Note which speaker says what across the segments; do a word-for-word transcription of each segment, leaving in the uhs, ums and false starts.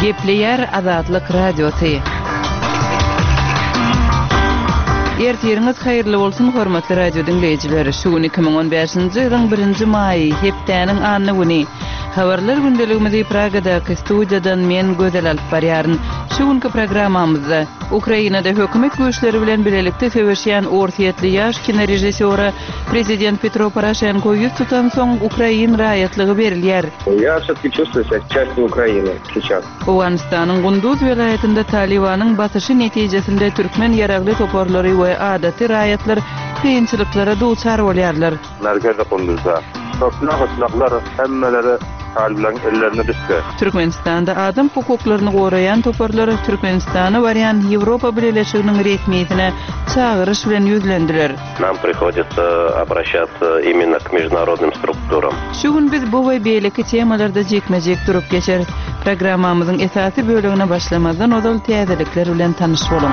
Speaker 1: Gepleyer Azatlyk Radiosu. Ertiriniz hayırlı bolsun hormatly radio dinleyijileri. Şu gün iki bin on beşinji ýylyň birinji maýy hepdäniň anyny güni. Habarlar gündeligimizi Pragada studiýadan men gözel alyp barýaryn. Şu günkü programmamyzda Ukrainada hökümet güýçleri bilen bilelikde söwüşýän ortaýetli ýaş kino rejissöri prezident Petro Poroshenko ýüz tutan soň Ukrain raýatlygy berilýär.
Speaker 2: Я всё-таки чувствую себя частью Украины сейчас.
Speaker 1: Owganistanyň Gunduz welaýatynda Talibanyň basyşy netijesinde türkmen ýaragly toparlary we adaty raýatlar kynçylyklara duçar bolýarlar.
Speaker 2: Merkezde Gunduzda. Toplanagy silahlar hemmeleri Talibanın ellerine düştü.
Speaker 1: Türkmenistanda adam hukuklaryny gorayan toparlar Türkmenistany barýan Ýewropa Birleşiginiň resmiýetine çağırış bilen ýüzlendiler.
Speaker 2: Нам приходится обращаться именно к международным структурам.
Speaker 1: Şu gün biz bu we beýleki temalarda jekmejek durup geçeriz. Programmamyzyň esasy bölügine başlamazdan ozal täzelikler bilen tanyş bolun.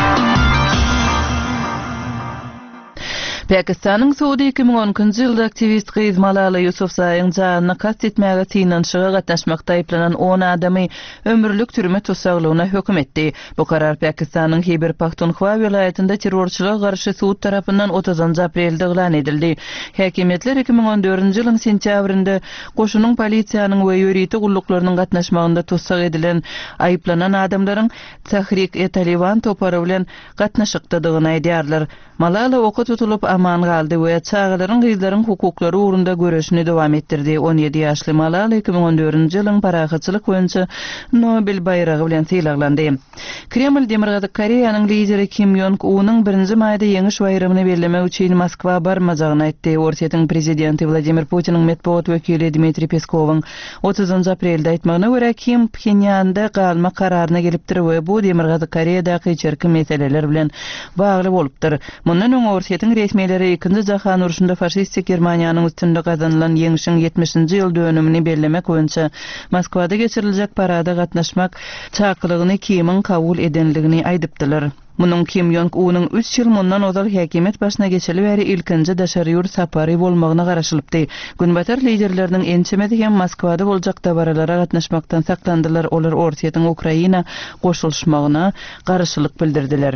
Speaker 1: Pakistanyň Suudi iki bin onunçy ýylda aktivist Gyz Malala Yousafzaýyň janyny kast etmäge tynanşyga gatnaşmakda aýplanan on adamy ömürlük türme tutsaglygyna hökm etdi. Bu karar Pakistanyň Hyber Pakhtunkhwa welaýatynda terrorçylyga garşy suud tarapyndan otuzynjy aprelde elan edildi. Häkimetler iki bin on dördünçi ýylyň sentýabrynda goşunyň polisiýanyň we ýöriti gulluklarynın gatnaşmagynda tutsag edilen aýplanan adamlaryň Tahrik-e-Taliban topary bilen gatnaşykdygyny aýdýarlar. Malala oka tutulup aman galdy we çağlaryň gyzlaryň hukuklary ugrunda göreşini dowam etdirdi. on ýedi ýaşly Malala iki bin on dördünçi ýylyň parahatçylyk boýunça Nobel baýragy bilen syýlaglandy. Kreml Demirgazy Koreýanyň lideri Kim Jong-unyň birinji maýda ýeňiş bayramy bellemek üçin Moskwa barmajagyny aýtdy. Ortaýetiň prezidenti Vladimir Putiniň medeniýet wekili Dmitri Peskowyň otuzynjy aprelde aýtmagyna görä Kim Pxenyanda galma kararyna gelipdir we bu Demirgazy Koreýadaky çerki meseleler bilen bagly bolupdyr. Mundan öň ortaýetiň resmiýetleri ikinji jahan uruşunda faşistik Germaniýanyň üstünde gazanylan ýeňişiň ýetmişinji ýyl dönümini bellemek boýunça Moskwada geçiriljek parada gatnaşmak çakylygyny kimiň kabul edenligini aýdypdylar. Munyň Kim Jong-unyň üç ýyl mundan ozal häkimet başyna geçeli bäri ilkinji daşary ýurt sapary bolmagyna garaşylypdy. Günbatar liderleriniň ençemedi hem Moskwada boljak dabaralara gatnaşmakdan saklandylar. Olar ortaýetiň Ukraina goşulşmagyna garaşylyk bildirdiler.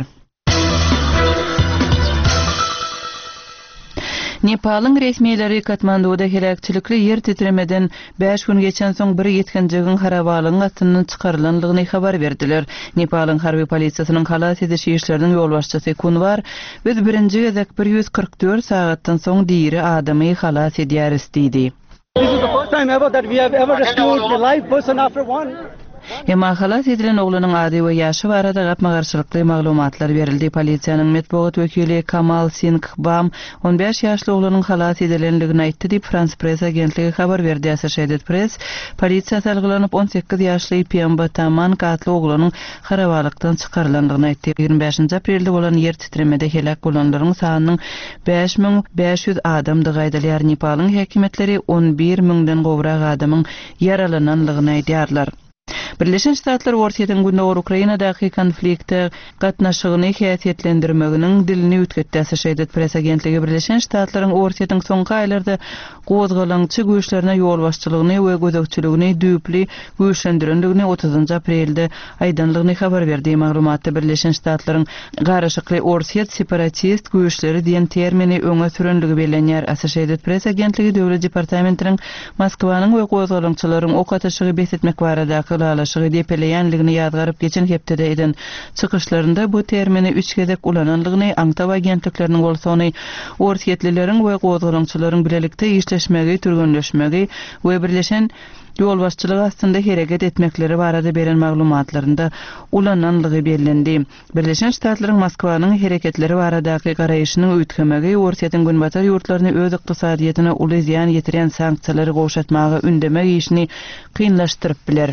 Speaker 1: Nepalyň resmiýetleri Katmanduda helakçylykly ýer titremeden beş gün geçen soň bir ýetkinjigiň harabalygyň astynyň çykarylanlygyny habar berdiler. Nepalyň harby polisiýasynyň halat edişi işleriniň ýol başçysy Kunwar biz birinji gezek bir ýüz kırk dört sagatdan soň diýri adamy halat edýär istidi.
Speaker 3: This is the first time ever that we have ever rescued a live person after one.
Speaker 1: Ema halat edilen oglanyň ady we ýaşy barada gapma garşylykly maglumatlar berildi. Polisiýanyň medeniýet wekili Kamal Singh Bam on beş ýaşly oglanyň halat edilenligini aýtdy diýip France Press agentligi habar berdi. Associated Press polisiýa salgylanyp on sekiz ýaşly Pemba Taman katly oglanyň harabalykdan çykarylandygyny aýtdy. ýygrimi beşinji aprelde bolan ýer titremede helak bolanlaryň sanynyň beş miň beş ýüz adamdy gaýdalýar. Nepalyň häkimetleri on bir miňden gowrak adamyň yaralananlygyny aýdýarlar. Birleşen Ştatlar ortaýetiň gündäki Ukrainadaky konfliktde gatnaşygyny häsiýetlendirmeginiň dilini ütketdi. Associated Press agentligi Birleşen Ştatlaryň ortaýetiň soňky aýlarda gozgalançy güýçlerine ýol başçylygyny we gözegçiligini düýpli güýçlendirendigini otuzynjy aprelde aýdanlygyny habar berdi. Maglumatda Birleşen Ştatlaryň garaşykly ortaýet separatist güýçleri diýen termini öňe sürenligi bellenýär. Associated Press agentligi döwlet departamentiniň Moskwanyň we gozgalançylaryň ok ataşygy besetmek barada laşygy depeleýänligini ýadgaryp geçen hepdede eden çykyşlarynda bu termini üç gezek ulananlygyny aňtab agentlikleriniň bolsany ortaýetlileriň we gozgalançylaryň bilelikde işleşmegi, türgünleşmegi we birleşen ýol başçylygy astynda hereket etmekleri barada beren maglumatlarynda ulananlygy bellendi. Birleşen Ştatlaryň Moskwanyň hereketleri baradaky garaýyşynyň üýtgemegi ortaýetiň günbatar ýurtlaryny öz ykdysadyýatyna uly ziýan ýetiren sanksiýalary goşatmagy ündemek işini kynlaşdyryp biler.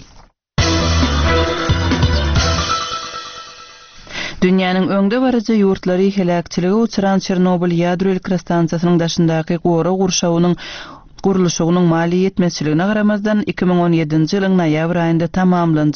Speaker 1: Dünýäniň öňde barajy ýurtlary helakçylyga uçuran Çernobil ýadro elektrostansiýasynyň daşyndaky gora gurşawynyň guruluşynyň mali ýetmezçiligine garamazdan iki bin on ýedinji ýylyň noýabr aýynda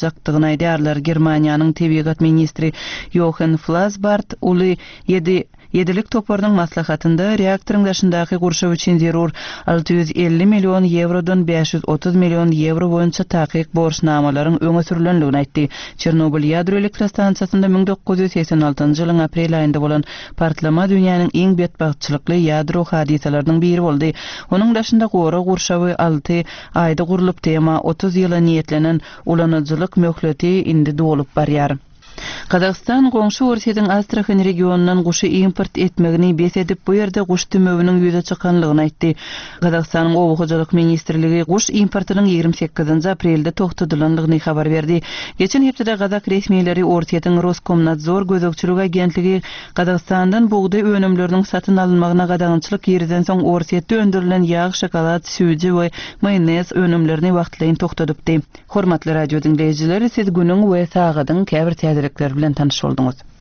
Speaker 1: tamamlanjakdygyny aýdýarlar. Germaniýanyň tebigat ministri Jochen Flassbart uly ýedi Yedilik toparının maslahatında reaktorun daşındaki kurşav için zerur altı yüz elli milyon eurodan beş yüz otuz milyon euro boyunca taqiq borçnamaların öňe sürülenligini aýtdy. Çernobil ýadro elektr stansiýasynda ming dokuz yüz seksen altyncy ýylyň aprel aýynda bolan partlama dünýäniň iň betbahtçylykly ýadro hadisalarynyň biri boldy. Onuň daşynda gora kurşawy altı aýda gurulyp tema otuz ýyla niýetlenen ulanajylyk möhleti indi dolup barýar. Kazakstan goňşy Orsiýanyň Astrakhan regionundan guşy import etmegini bes edip bu ýerde guş tümöwüniň ýüze çykanlygyny aýtdy. Kazakstanyň Owakyjylyk ministrligi guş importynyň ýigirme sekizinji aprelde togtadylanlygyny habar berdi. Geçen hepde Kazak resmiýetleri Orsiýanyň Roskomnadzor gözegçilik agentligi Kazakstandan buğday önümleriniň satyn alynmagyna gadagynçylyk ýerden soň Orsiýetde öndürilen ýağ, şokolad, süýji we maýonez önümlerini wagtlaýyn togtadypdy. Hormatly radio dinleýijiler, siz günüň we sagadyň käbir täzelikleri bilen tanyş boldunuz.